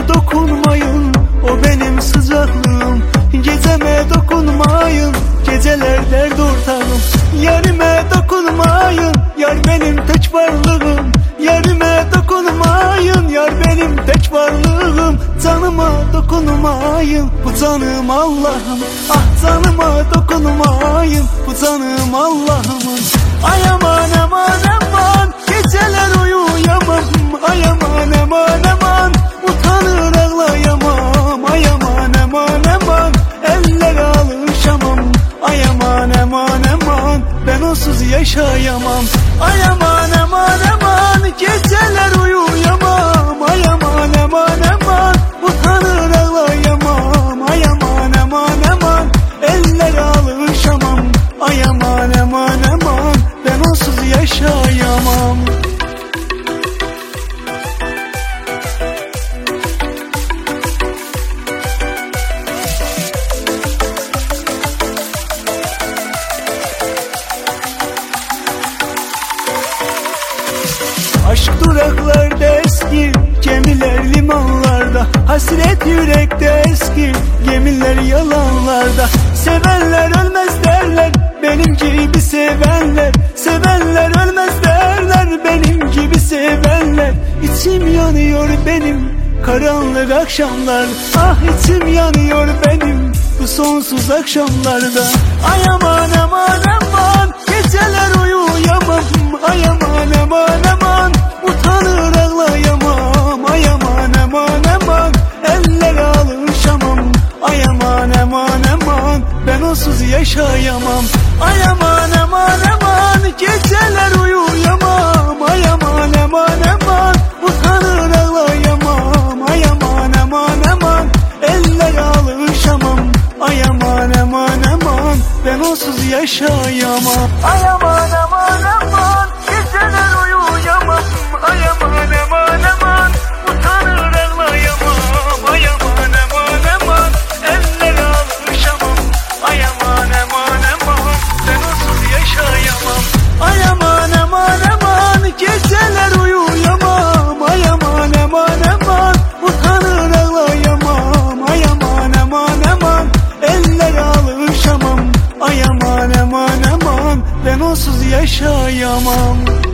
dokunmayın, o benim sıcaklığım. Geceme dokunmayın, geceler dert ortağım. Yarime dokunmayın, yar benim tek varlığım. Yarime dokunmayın, yar benim tek varlığım. Canıma dokunmayın, bu canım Allah'ım. Ah canıma dokunmayın, bu canım Allah'ımın. Ay aman aman aman, geceler uyuyamam. Ay aman aman aman, utanır ağlayamam. Ay aman aman aman, ellere alışamam. Ay aman aman aman, ben onsuz yaşayamam. Ay aman aman aman, geceler uyuyamam. Ay aman aman aman, utanır ağlayamam. Ay aman aman aman, ellere alışamam. Ay aman aman aman, ben onsuz yaşayamam. Aşk duraklarda eski, gemiler limanlarda. Hasret yürekte eski, gemiler yalanlarda. Sevenler ölmez derler, benim gibi sevenler. Sevenler ölmez derler, benim gibi sevenler. İçim yanıyor benim, karanlık akşamlar. Ah içim yanıyor benim, bu sonsuz akşamlarda. Ay aman aman aman, geceler uyuyamam. Ay aman aman aman, utanır ağlayamam. Ay aman aman aman, ellere alışamam. Ay aman aman aman, ben onsuz yaşayamam. Ay aman aman aman, geceler uyuyamam. Ay aman aman aman, utanır ağlayamam. Ay aman aman aman, ellere alışamam. Ay aman aman aman, ben onsuz yaşayamam. Ay aman aman aman, geceler uyuyamam. Ay aman aman aman, utanır ağlayamam. Ay aman aman aman, ellere alışamam. Ay aman aman aman, ben onsuz yaşayamam. Ay aman aman aman, geceler uyuyamam. Ay aman aman aman, utanır ağlayamam. Ay aman aman aman, ellere alışamam. Ay aman aman aman, ben onsuz yaşayamam.